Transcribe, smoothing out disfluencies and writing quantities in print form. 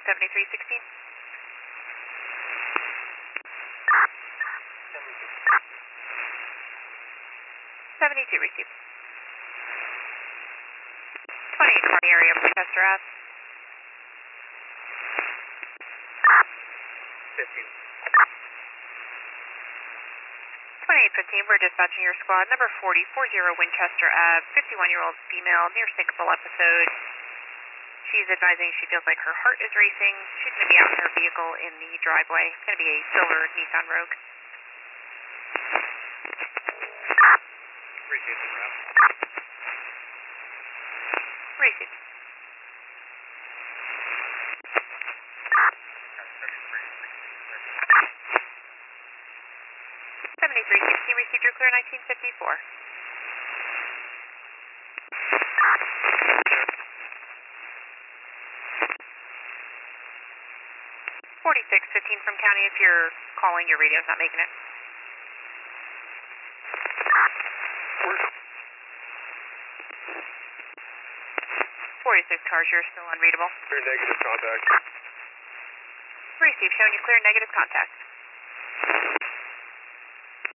7316. 72 received. 2820 area of Winchester Ave. 15. 2815, we're dispatching your squad number 4040 Winchester Ave, 51-year-old female, near syncopal episode. She's advising she feels like her heart is racing. She's going to be out in her vehicle in the driveway. It's going to be a silver Nissan Rogue. Received en route. Received. 7316, received your clear 1954. 4615 from county, if you're calling, your radio's not making it. 46 cars, you're still unreadable. Clear negative contact. Receive, showing you clear negative contact.